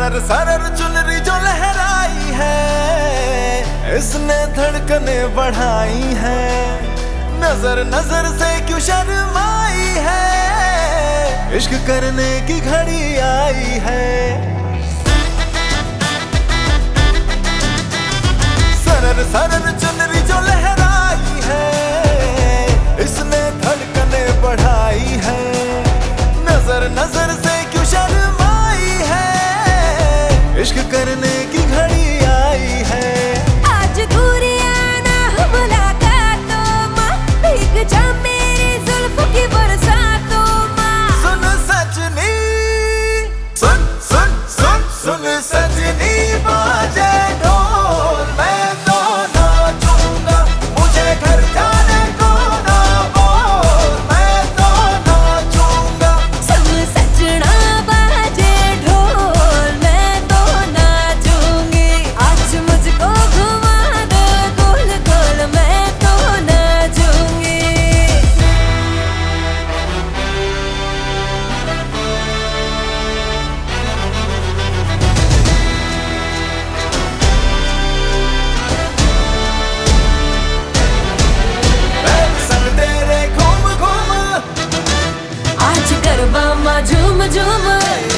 सरर सरर चुनरी जो लहराई है, इसने धड़कने बढ़ाई है। नजर नजर से क्यों शर्माई है, इश्क करने की घड़ी आई है। सरर सरर चुनरी जो लहराई है, इसने धड़कने बढ़ाई है। नजर नजर से क्यों शर्माई है, इश्क करने की घड़ी आई है। आज दूरियां ना हो मुलाकातों माँ, भीग जा मेरी जुल्फों की बरसातों माँ। सुन सजनी, सुन सुन सुन सुन सजनी, बाजे ढोल मैं तो नाचूंगा। मुझे घर जाने को ना बोल, मैं तो नाचूंगा। सुन सजना बाजे ढोल मैं तो नाचूंगी। आज मुझको घुमा दो गोल गोल मैं तो नाचूंगी। आज गरबा माँ झूम झूम